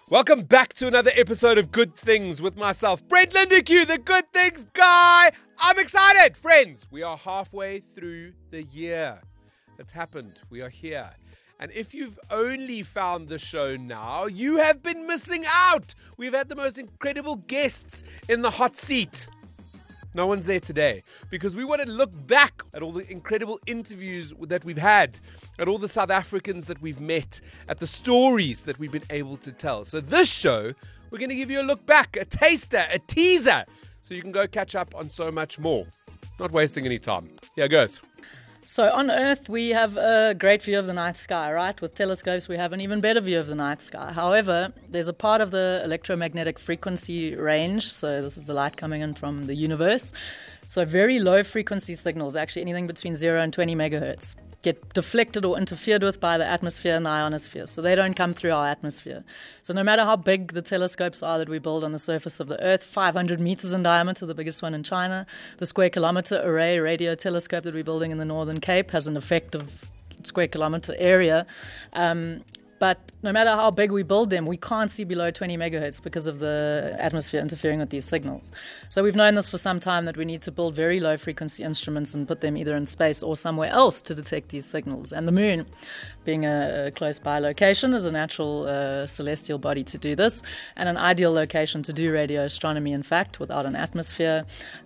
Welcome back to another episode of Good Things with myself, Brent Lindeque, the Good Things guy. I'm excited. Friends, we are halfway through the year. It's happened. We are here. And if you've only found the show now, you have been missing out. We've had the most incredible guests in the hot seat. No one's there today because we want to look back at all the incredible interviews that we've had, at all the South Africans that we've met, at the stories that we've been able to tell. So this show, we're going to give you a look back, a taster, a teaser, so you can go catch up on so much more. Not wasting any time. Here goes. So on Earth, we have a great view of the night sky, right? With telescopes, we have an even better view of the night sky. However, there's a part of the electromagnetic frequency range, so this is the light coming in from the universe. So very low frequency signals, actually anything between 0 and 20 megahertz, get deflected or interfered with by the atmosphere and the ionosphere. So they don't come through our atmosphere. So no matter how big the telescopes are that we build on the surface of the Earth, 500 meters in diameter, the biggest one in China, the square kilometer array radio telescope that we're building in the Northern Cape has an effective square kilometer area. But no matter how big we build them, we can't see below 20 megahertz because of the atmosphere interfering with these signals. So we've known this for some time, that we need to build very low frequency instruments and put them either in space or somewhere else to detect these signals. And the moon, being a close by location, is a natural celestial body to do this, and an ideal location to do radio astronomy, in fact, without an atmosphere.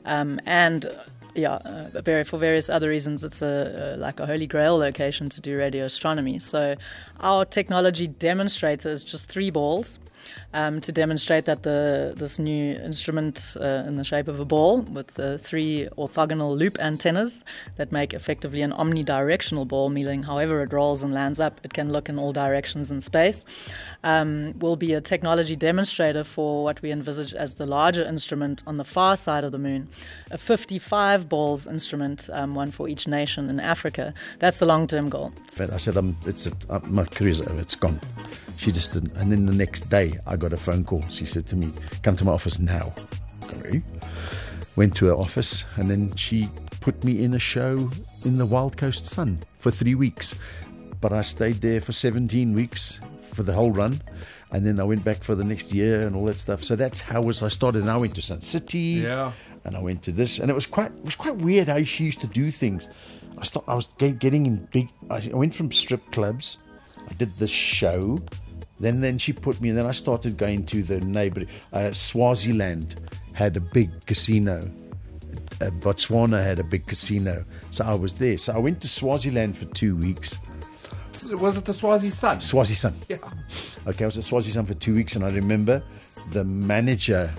For various other reasons, it's like a holy grail location to do radio astronomy. So our technology demonstrator is just 3 balls to demonstrate that this new instrument in the shape of a ball with 3 orthogonal loop antennas that make effectively an omnidirectional ball, meaning however it rolls and lands up, it can look in all directions in space, will be a technology demonstrator for what we envisage as the larger instrument on the far side of the moon, a 55 balls instrument, one for each nation in Africa. That's the long-term goal. I said, my career's over, it's gone. She just didn't. And then the next day, I got a phone call. She said to me, come to my office now. Okay. Went to her office, and then she put me in a show in the Wild Coast Sun for 3 weeks. But I stayed there for 17 weeks for the whole run. And then I went back for the next year and all that stuff. So that's how I started. And I went to Sun City. Yeah. And I went to this. And it was quite weird how she used to do things. I was getting in big... I went from strip clubs. I did this show. Then she put me, and then I started going to the neighbor. Swaziland had a big casino. Botswana had a big casino. So I was there. So I went to Swaziland for 2 weeks. Was it the Swazi Sun? Swazi Sun. Yeah. Okay, I was at Swazi Sun for 2 weeks, and I remember the manager,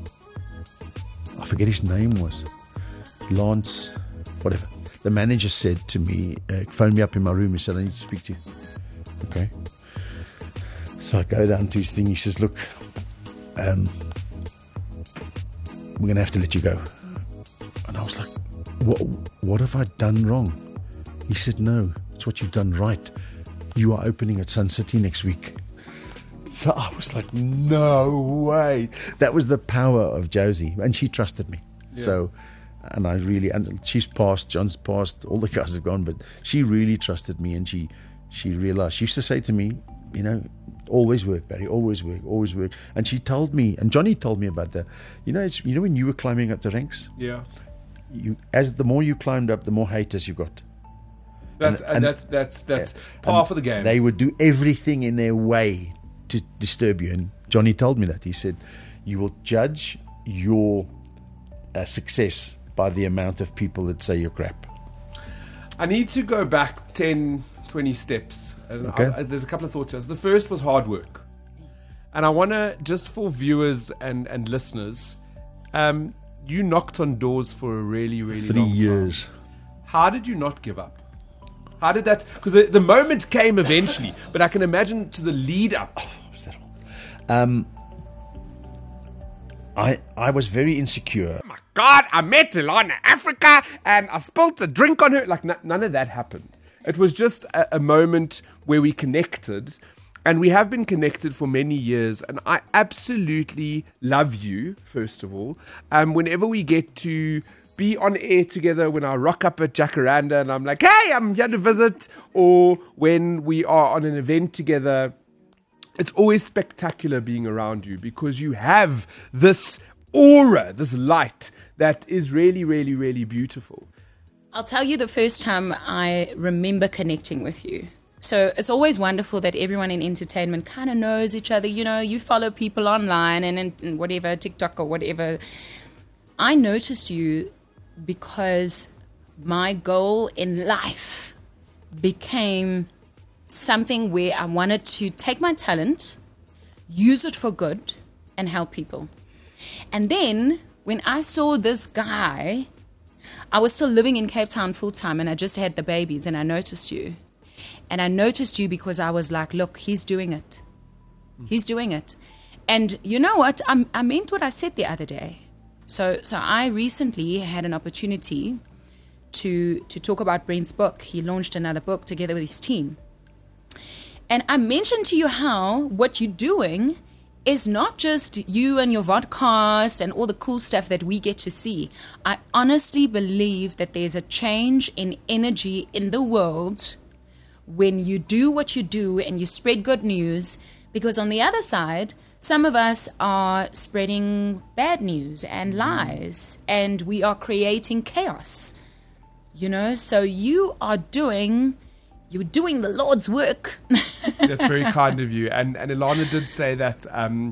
I forget his name was, Lance, whatever. The manager said to me, phoned me up in my room, he said, I need to speak to you. Okay. So I go down to his thing. He says, look, we're going to have to let you go. And I was like, what have I done wrong? He said, no, it's what you've done right. You are opening at Sun City next week. So I was like, no way. That was the power of Josie. And she trusted me. Yeah. So, and she's passed, John's passed, all the guys have gone, but she really trusted me, and she realized, she used to say to me, always work, Barry, always work. And she told me, and Johnny told me about that. When you were climbing up the ranks? Yeah. The more you climbed up, the more haters you got. That's par for the game. They would do everything in their way to disturb you. And Johnny told me that. He said, you will judge your success by the amount of people that say you're crap. I need to go back 10, 20 steps. Okay. There's a couple of thoughts here. So the first was hard work. And I want to, just for viewers and listeners, you knocked on doors for a really, really long time. 3 years. How did you not give up? How did that... Because the moment came eventually, but I can imagine to the lead up. Oh, was that all? I was very insecure. Oh my God, I met Delana Africa and I spilled a drink on her. Like, none of that happened. It was just a moment where we connected, and we have been connected for many years, and I absolutely love you, first of all. Whenever we get to be on air together, when I rock up at Jacaranda and I'm like, hey, I'm here to visit, or when we are on an event together, it's always spectacular being around you because you have this aura, this light that is really, really, really beautiful. I'll tell you the first time I remember connecting with you. So it's always wonderful that everyone in entertainment kind of knows each other. You know, you follow people online and whatever, TikTok or whatever. I noticed you because my goal in life became something where I wanted to take my talent, use it for good, and help people. And then when I saw this guy, I was still living in Cape Town full time and I just had the babies, and I noticed you. And I noticed you because I was like, look, he's doing it. He's doing it. And you know what? I meant what I said the other day. So I recently had an opportunity to talk about Brent's book. He launched another book together with his team. And I mentioned to you how what you're doing is not just you and your vodcast and all the cool stuff that we get to see. I honestly believe that there's a change in energy in the world when you do what you do and you spread good news, because on the other side, some of us are spreading bad news and lies, and we are creating chaos. You know, so you're doing the Lord's work. That's very kind of you. And Ilana did say that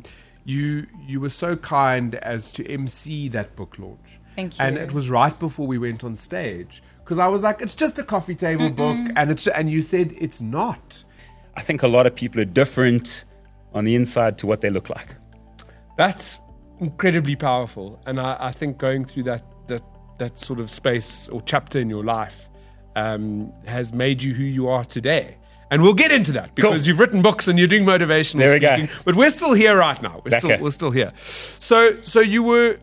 you were so kind as to MC that book launch. Thank you. And it was right before we went on stage, because I was like, it's just a coffee table book, and you said it's not. I think a lot of people are different on the inside to what they look like. That's incredibly powerful, and I think going through that sort of space or chapter in your life has made you who you are today. And we'll get into that because you've written books and you're doing motivational speaking. Go. But we're still here right now. We're still here. So you were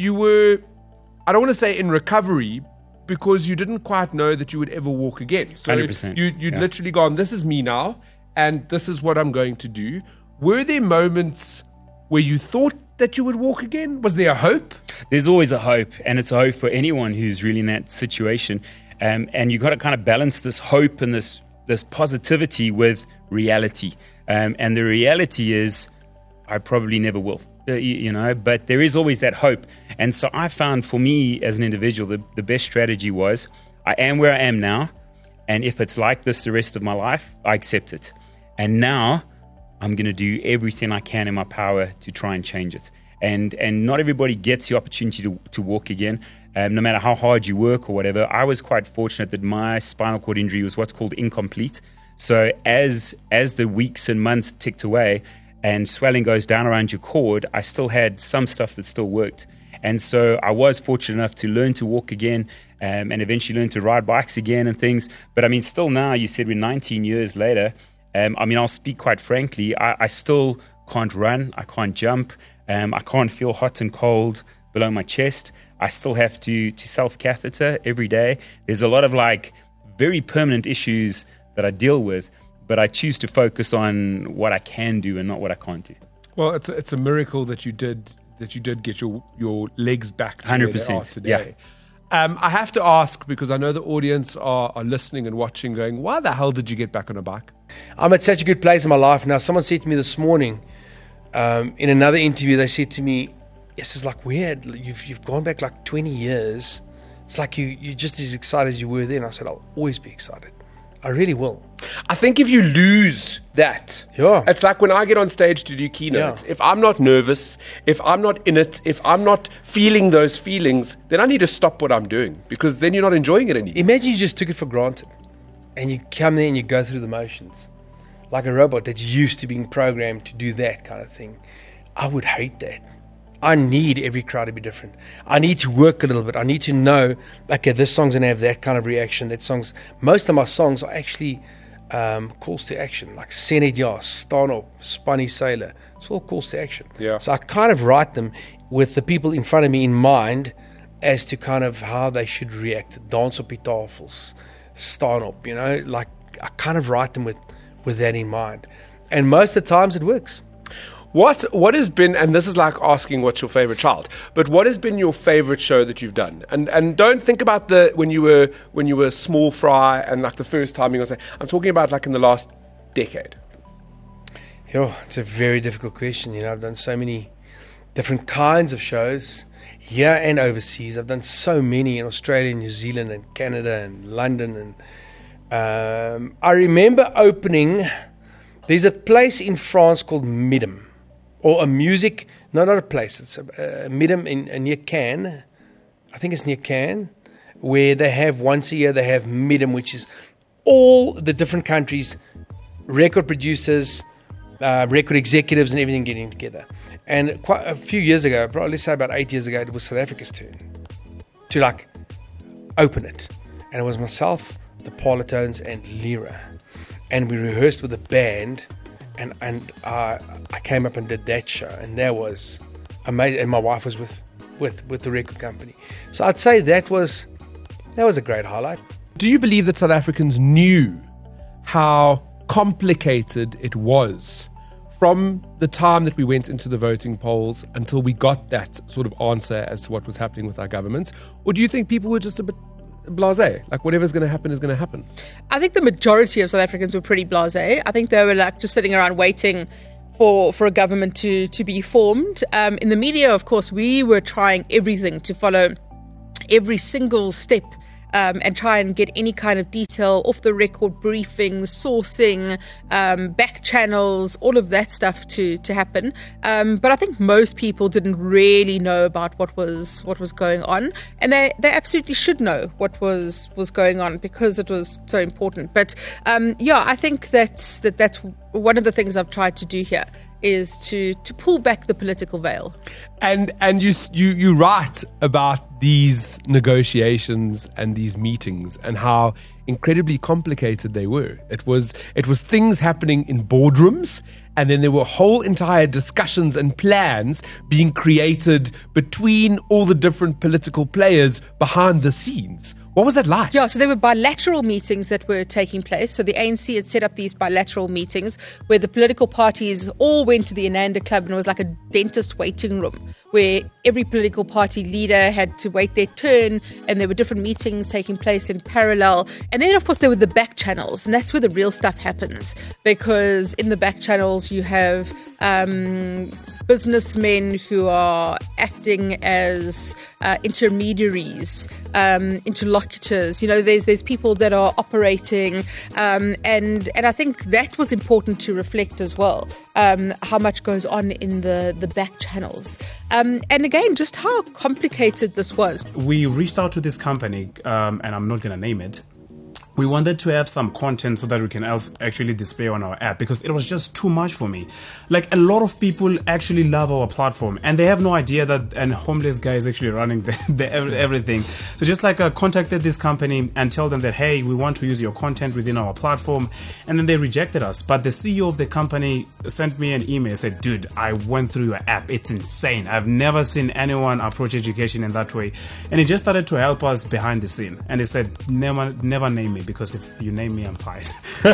I don't want to say in recovery, because you didn't quite know that you would ever walk again. So 100%. You'd literally gone, this is me now, and this is what I'm going to do. Were there moments where you thought that you would walk again? Was there a hope? There's always a hope, and it's a hope for anyone who's really in that situation. And you've got to kind of balance this hope and this positivity with reality. And the reality is, I probably never will, but there is always that hope. And so I found for me as an individual, the best strategy was, I am where I am now. And if it's like this the rest of my life, I accept it. And now I'm going to do everything I can in my power to try and change it. And not everybody gets the opportunity to walk again, no matter how hard you work or whatever. I was quite fortunate that my spinal cord injury was what's called incomplete. So as the weeks and months ticked away and swelling goes down around your cord, I still had some stuff that still worked. And so I was fortunate enough to learn to walk again and eventually learn to ride bikes again and things. But I mean, still now, you said we're 19 years later. I'll speak quite frankly, I still can't run, I can't jump, I can't feel hot and cold below my chest. I still have to self-catheter every day. There's a lot of very permanent issues that I deal with, but I choose to focus on what I can do and not what I can't do. Well, it's a miracle that you did get your legs back to 100%, where they are today. Yeah. I have to ask, because I know the audience are listening and watching going, why the hell did you get back on a bike? I'm at such a good place in my life now. Someone said to me this morning, in another interview, they said to me, yes, it's like weird. You've gone back 20 years. It's like you're just as excited as you were then. I said, I'll always be excited. I really will. I think if you lose that, it's like when I get on stage to do keynotes. Yeah. If I'm not nervous, if I'm not in it, if I'm not feeling those feelings, then I need to stop what I'm doing, because then you're not enjoying it anymore. Imagine you just took it for granted and you come there and you go through the motions like a robot that's used to being programmed to do that kind of thing. I would hate that. I need every crowd to be different. I need to work a little bit. I need to know, okay, this song's going to have that kind of reaction. Most of my songs are actually calls to action, like Senate Yas, Staan Op, Spanny Sailor. It's all calls to action. Yeah. So I kind of write them with the people in front of me in mind as to kind of how they should react. Dans op die tafels, Staan Op, I kind of write them with that in mind. And most of the times it works. What has been, and this is like asking what's your favorite child, but what has been your favorite show that you've done? And don't think about when you were small fry and the first time you're going to say, I'm talking about in the last decade. It's a very difficult question. I've done so many different kinds of shows here and overseas. I've done so many in Australia, New Zealand, and Canada, and London. And I remember opening. There's a place in France called Midem, or a music. No, not a place. It's a Midem near Cannes. I think it's near Cannes, where they have once a year. They have Midem, which is all the different countries, record producers, record executives, and everything getting together. And quite a few years ago, probably let's say about 8 years ago, it was South Africa's turn to open it. And it was myself, the Parlotones, and Lyra. And we rehearsed with a band, and I came up and did that show, and that was amazing. And my wife was with the record company. So I'd say that was a great highlight. Do you believe that South Africans knew how complicated it was from the time that we went into the voting polls until we got that sort of answer as to what was happening with our government? Or do you think people were just a bit blasé? Whatever's going to happen is going to happen? I think the majority of South Africans were pretty blasé. I think they were just sitting around waiting for a government to be formed. In the media, of course, we were trying everything to follow every single step and try and get any kind of detail, off the record briefings, sourcing, back channels, all of that stuff to happen. But I think most people didn't really know about what was going on, and they absolutely should know what was going on because it was so important. But I think that's one of the things I've tried to do here is to pull back the political veil. And you write about these negotiations and these meetings and how incredibly complicated they were. It was things happening in boardrooms, and then there were whole entire discussions and plans being created between all the different political players behind the scenes. What was that like? Yeah, so there were bilateral meetings that were taking place. So the ANC had set up these bilateral meetings where the political parties all went to the Ananda Club, and it was like a dentist waiting room where every political party leader had to wait their turn, and there were different meetings taking place in parallel. And then, of course, there were the back channels, and that's where the real stuff happens, because in the back channels you have businessmen who are acting as intermediaries, interlocutors. There's people that are operating, and I think that was important to reflect as well, how much goes on in the back channels. And again, just how complicated this was. We reached out to this company, and I'm not going to name it. We wanted to have some content so that we can actually display on our app, because it was just too much for me. A lot of people actually love our platform, and they have no idea that a homeless guy is actually running everything. So just contacted this company and tell them that, hey, we want to use your content within our platform. And then they rejected us. But the CEO of the company sent me an email, said, dude, I went through your app. It's insane. I've never seen anyone approach education in that way. And he just started to help us behind the scene. And he said, never name me, because if you name me, I'm fired.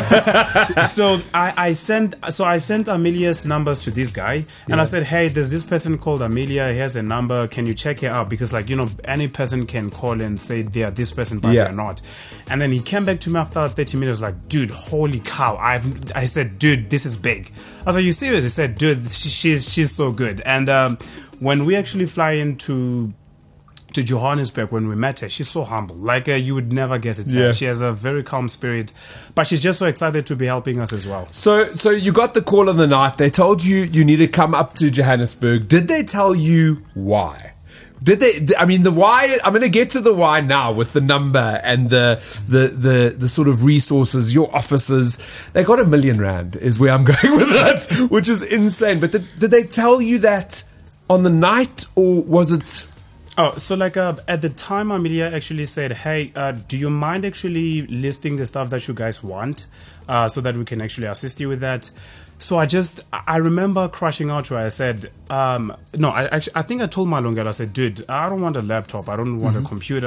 So I sent Amelia's numbers to this guy, and I said, hey, there's this person called Amelia. Here's a number. Can you check her out? Because any person can call and say they are this person, but they're not. And then he came back to me after 30 minutes, like, dude, holy cow. I said, dude, this is big. I was like, you serious? He said, dude, she's so good. And when we actually fly into Johannesburg, when we met her, she's so humble. You would never guess it's her. She has a very calm spirit, but she's just so excited to be helping us as well. So you got the call in the night. They told you need to come up to Johannesburg. Did they tell you why? Did they? I mean, the why. I'm going to get to the why now with the number and the sort of resources. Your officers, they got R1 million, is where I'm going with that, which is insane. But did they tell you that on the night, or was it? Oh, so at the time, Amelia actually said, hey, do you mind actually listing the stuff that you guys want so that we can actually assist you with that? So I remember crashing out to her. I said, no, I think I told Malungelo, I said, dude, I don't want a laptop. I don't want a computer.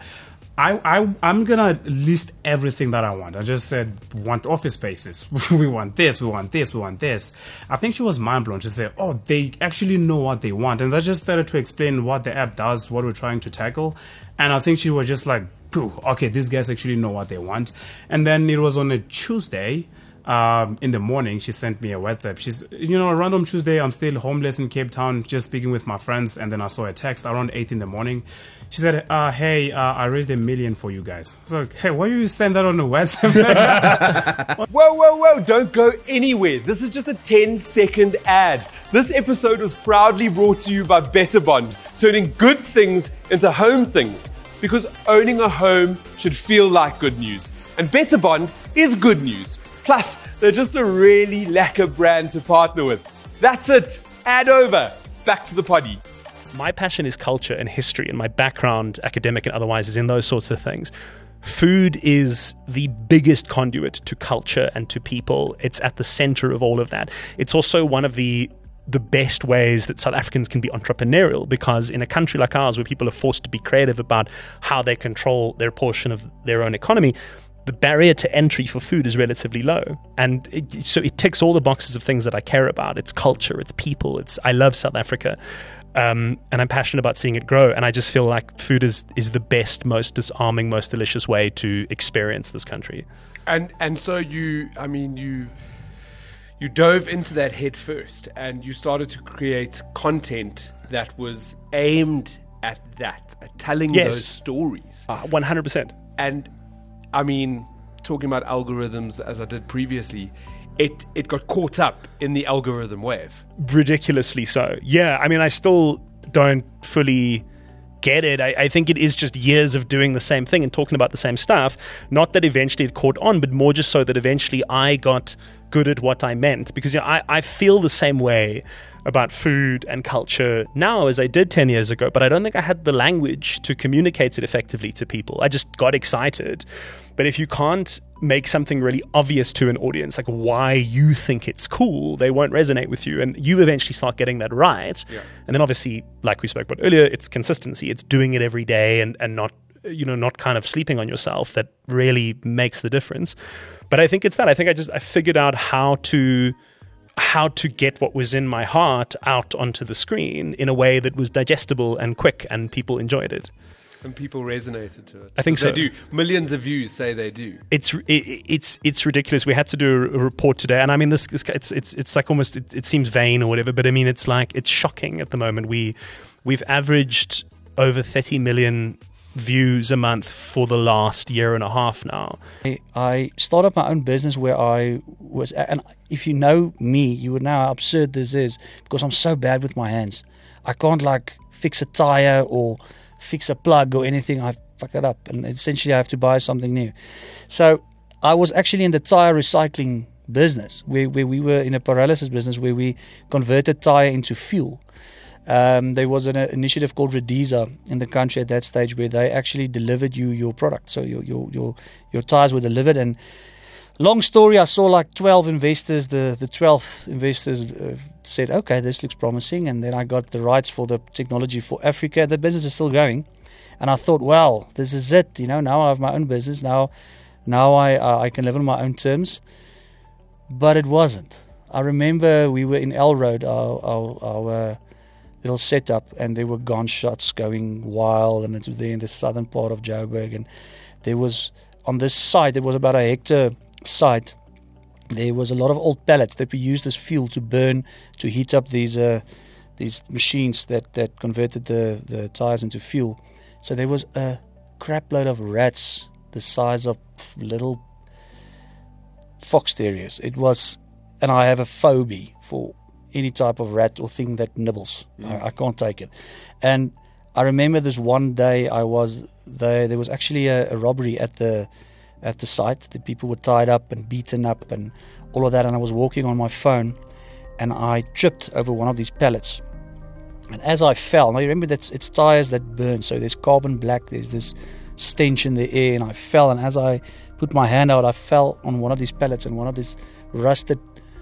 I'm going to list everything that I want. I just said, want office spaces. We want this, we want this, we want this. I think she was mind blown. She said, oh, they actually know what they want. And I just started to explain what the app does, what we're trying to tackle. And I think she was just like, okay, these guys actually know what they want. And then it was on a Tuesday. in the morning, she sent me a WhatsApp. She's, a random Tuesday, I'm still homeless in Cape Town, just speaking with my friends. And then I saw a text around 8 in the morning. She said, hey, I raised $1 million for you guys. I was like, hey, why you send that on the WhatsApp? Whoa, don't go anywhere. This is just a 10-second ad. This episode was proudly brought to you by BetterBond, turning good things into home things. Because owning a home should feel like good news. And BetterBond is good news. Plus, they're just a really lacquer brand to partner with. That's it. Ad over. Back to the poddy. My passion is culture and history, and my background, academic and otherwise, is in those sorts of things. Food is the biggest conduit to culture and to people. It's at the center of all of that. It's also one of the best ways that South Africans can be entrepreneurial, because in a country like ours, where people are forced to be creative about how they control their portion of their own economy, the barrier to entry for food is relatively low. And so it ticks all the boxes of things that I care about. It's culture, it's people, I love South Africa. And I'm passionate about seeing it grow. And I just feel like food is the best, most disarming, most delicious way to experience this country. And so you dove into that head first, and you started to create content that was aimed at that, at telling those stories. 100%. And I mean, talking about algorithms as I did previously, it got caught up in the algorithm wave. Ridiculously so. Yeah, I mean, I still don't fully get it. I think it is just years of doing the same thing and talking about the same stuff. Not that eventually it caught on, but more just so that eventually I got good at what I meant. Because I feel the same way about food and culture now as I did 10 years ago, but I don't think I had the language to communicate it effectively to people. I just got excited. But if you can't make something really obvious to an audience, like why you think it's cool, they won't resonate with you. And you eventually start getting that right. Yeah. And then obviously, like we spoke about earlier, it's consistency. It's doing it every day and not kind of sleeping on yourself that really makes the difference. But I think it's that. I think I figured out how to get what was in my heart out onto the screen in a way that was digestible and quick, and people enjoyed it. And people resonated to it. I think so. They do. Millions of views say they do. It's ridiculous. We had to do a report today, and I mean, it's like almost it seems vain or whatever, but I mean, it's shocking at the moment. We've averaged over 30 million views a month for the last year and a half now. I started my own business where I was, and if you know me, you would know how absurd this is, because I'm so bad with my hands. I can't fix a tire or fix a plug or anything. I fuck it up, and essentially I have to buy something new. So I was actually in the tire recycling business, where we were in a paralysis business where we converted tire into fuel. There was an initiative called Rediza in the country at that stage, where they actually delivered you your product. So your tires were delivered, and long story, I saw 12 investors. The 12th investors said, okay, this looks promising. And then I got the rights for the technology for Africa. The business is still going. And I thought, well, this is it. Now I have my own business. Now I can live on my own terms. But it wasn't. I remember we were in Elroad, our little setup, and there were gunshots going wild, and it was there in the southern part of Joburg. And there was, on this site, there was about a hectare site, there was a lot of old pallets that we used as fuel to burn, to heat up these machines that converted the tires into fuel. So there was a crap load of rats the size of little fox terriers. It was, and I have a phobia for any type of rat or thing that nibbles. I can't take it. And I remember this one day I was there. There was actually a robbery at the site. The people were tied up and beaten up and all of that. And I was walking on my phone, and I tripped over one of these pallets. And as I fell, now you remember that it's tires that burn, so there's carbon black, there's this stench in the air, and I fell. And as I put my hand out, I fell on one of these pallets, and one of these rusted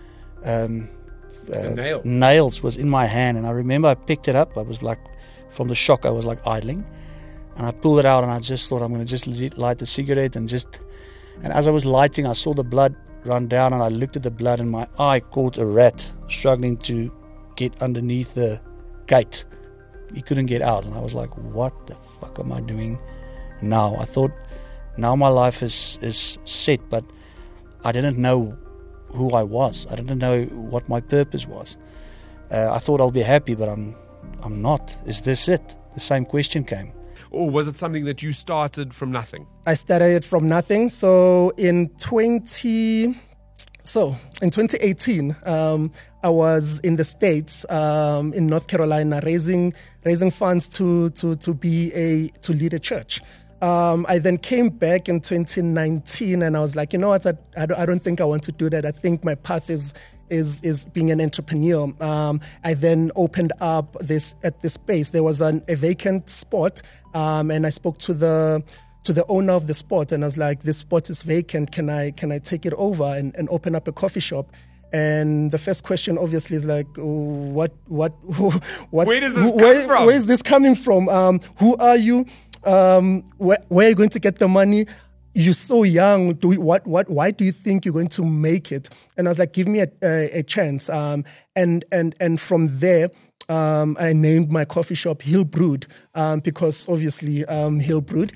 nails was in my hand. And I remember I picked it up. I was from the shock, I was idling, and I pulled it out, and I just thought I'm going to just light the cigarette, and as I was lighting, I saw the blood run down, and I looked at the blood, and my eye caught a rat struggling to get underneath the gate. He couldn't get out, and I was like, what the fuck am I doing now? I thought, now my life is set, but I didn't know who I was. I didn't know what my purpose was. I thought I'll be happy, but I'm not. Is this it? The same question came. Or was it something that you started from nothing? I started it from nothing. So in 2018, I was in the States, in North Carolina, raising funds to lead a church. I then came back in 2019, and I was like, you know what? I don't think I want to do that. I think my path is being an entrepreneur. I then opened up this space. There was a vacant spot, and I spoke to the owner of the spot, and I was like, this spot is vacant. Can I take it over and open up a coffee shop? And the first question obviously is like, what? Where does this come from? Where is this coming from? Who are you? Where are you going to get the money? You're so young. Why do you think you're going to make it? And I was like, give me a chance. And from there, I named my coffee shop Hill Brewed, because obviously Hill Brewed,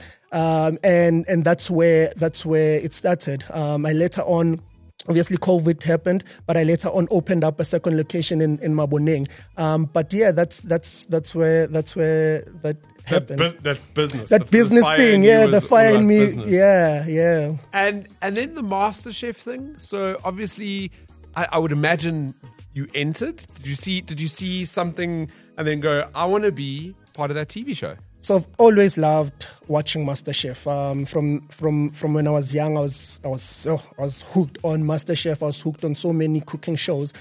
and that's where it started. I later on. Obviously, COVID happened, but I later on opened up a second location in Maboneng. But yeah, that's where that happened. That business. That business thing, the fire in me. Business. Yeah. And then the MasterChef thing. So obviously, I would imagine you entered. Did you see something and then go, I want to be part of that TV show? So I've always loved watching MasterChef. From when I was young, I was hooked on MasterChef. I was hooked on so many cooking shows.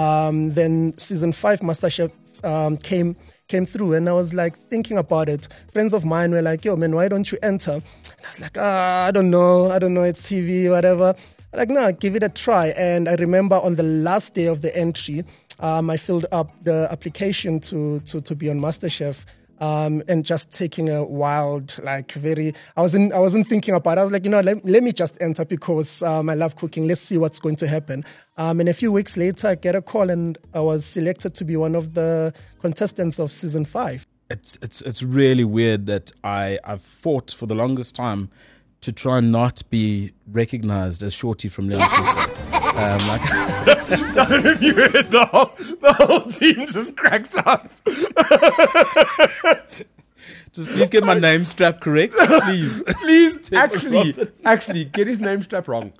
Then season 5 MasterChef came through, and I was like thinking about it. Friends of mine were like, "Yo, man, why don't you enter?" And I was like, I don't know, it's TV, whatever. I'm like, no, give it a try. And I remember on the last day of the entry, I filled up the application to be on MasterChef. And just taking a wild, I wasn't thinking about it. I was like, let me just enter because I love cooking. Let's see what's going to happen. And a few weeks later, I get a call and I was selected to be one of the contestants of season 5. It's really weird that I've fought for the longest time to try and not be recognized as Shorty from Leon Schuster. You heard the whole team just cracked up. Just please get my name strap correct, please. Please, actually, get his name strap wrong.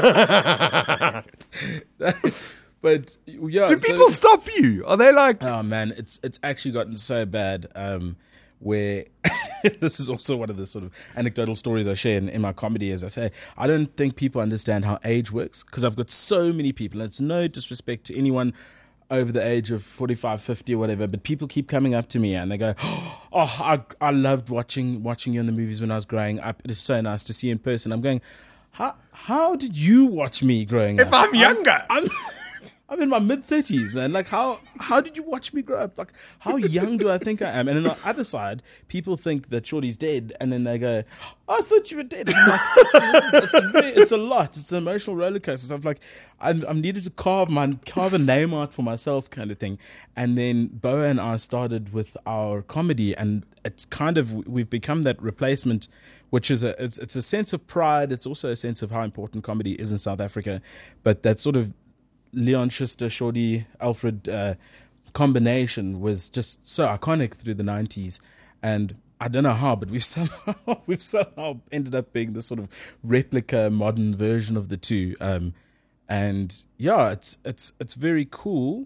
But yeah, do people stop you? Are they like? Oh man, it's actually gotten so bad. Where this is also one of the sort of anecdotal stories I share in my comedy. As I say, I don't think people understand how age works because I've got so many people, and it's no disrespect to anyone over the age of 45, 50 or whatever, but people keep coming up to me and they go, oh, I loved watching you in the movies when I was growing up. It is so nice to see you in person. I'm going, how did you watch me growing up? If I'm younger. I'm in my mid-30s, man. Like, how did you watch me grow up? Like, how young do I think I am? And on the other side, people think that Shorty's dead, and then they go, oh, I thought you were dead. I'm like, it's a lot. It's an emotional roller coaster. So I'm like, I'm needed to carve a name out for myself kind of thing. And then Boa and I started with our comedy, and it's kind of, we've become that replacement, which is it's a sense of pride. It's also a sense of how important comedy is in South Africa. But that sort of Leon Schuster, Shorty, Alfred combination was just so iconic through the 90s. And I don't know how, but we've somehow ended up being this sort of replica modern version of the two. And yeah, it's very cool.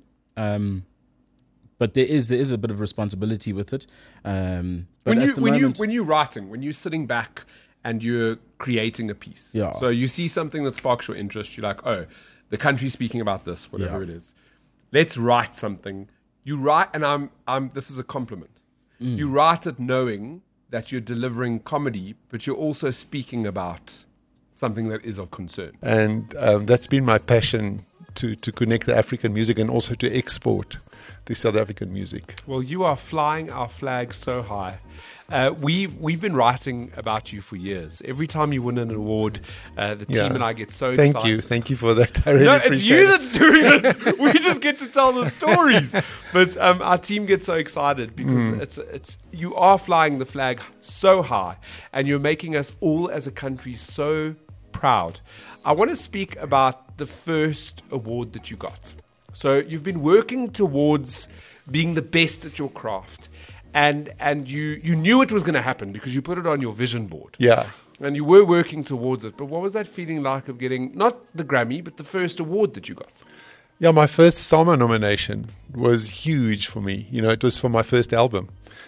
But there is a bit of responsibility with it. But when you're writing, when you're sitting back and you're creating a piece, so you see something that sparks your interest, you're like, oh, the country's speaking about this, whatever it is. Let's write something. You write, and this is a compliment. You write it knowing that you're delivering comedy, but you're also speaking about something that is of concern. And that's been my passion to connect the African music and also to export the South African music. Well, you are flying our flag so high. We've been writing about you for years. Every time you win an award, the team and I get so excited. Thank you for that. I really appreciate it. It's you that's doing it. We just get to tell the stories. But our team gets so excited because it's you are flying the flag so high, and you're making us all as a country so proud proud. I want to speak about the first award that you got. So you've been working towards being the best at your craft, and you knew it was going to happen because you put it on your vision board. Yeah. And you were working towards it. But what was that feeling like of getting, not the Grammy, but the first award that you got? Yeah, my first SAMA nomination was huge for me. You know, it was for my first album.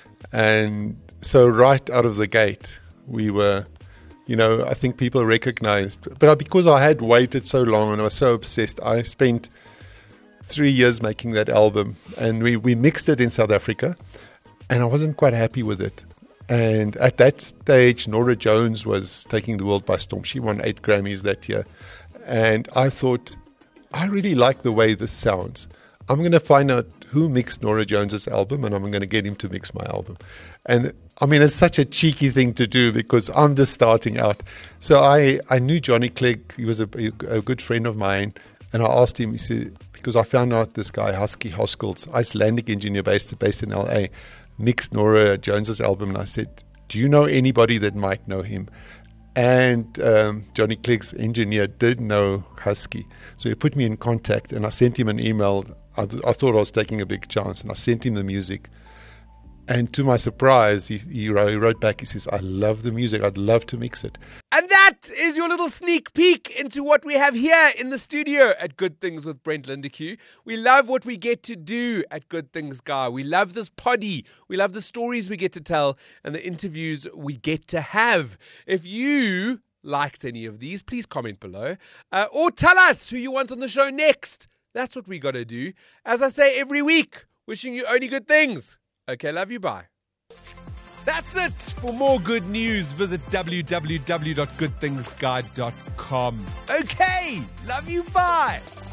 And so right out of the gate, we were, you know, I think people recognized. But because I had waited so long and I was so obsessed, I spent 3 years making that album. And we mixed it in South Africa. And I wasn't quite happy with it. And at that stage, Norah Jones was taking the world by storm. She won 8 Grammys that year. And I thought, I really like the way this sounds. I'm going to find out who mixed Norah Jones's album, and I'm going to get him to mix my album. And I mean, it's such a cheeky thing to do because I'm just starting out. So I knew Johnny Clegg. He was a good friend of mine. And I asked him, he said, because I found out this guy, Husky Hoskins, Icelandic engineer based in LA, mixed Norah Jones's album, and I said, do you know anybody that might know him? And Johnny Clegg's engineer did know Husky, so he put me in contact, and I sent him an email. I thought I was taking a big chance, and I sent him the music. And to my surprise, he wrote back, he says, I love the music, I'd love to mix it. And that is your little sneak peek into what we have here in the studio at Good Things with Brent Lindeque. We love what we get to do at Good Things, Guy. We love this poddy. We love the stories we get to tell and the interviews we get to have. If you liked any of these, please comment below. Or tell us who you want on the show next. That's what we got to do. As I say every week, wishing you only good things. Okay, love you, bye. That's it. For more good news, visit www.goodthingsguide.com. Okay, love you, bye.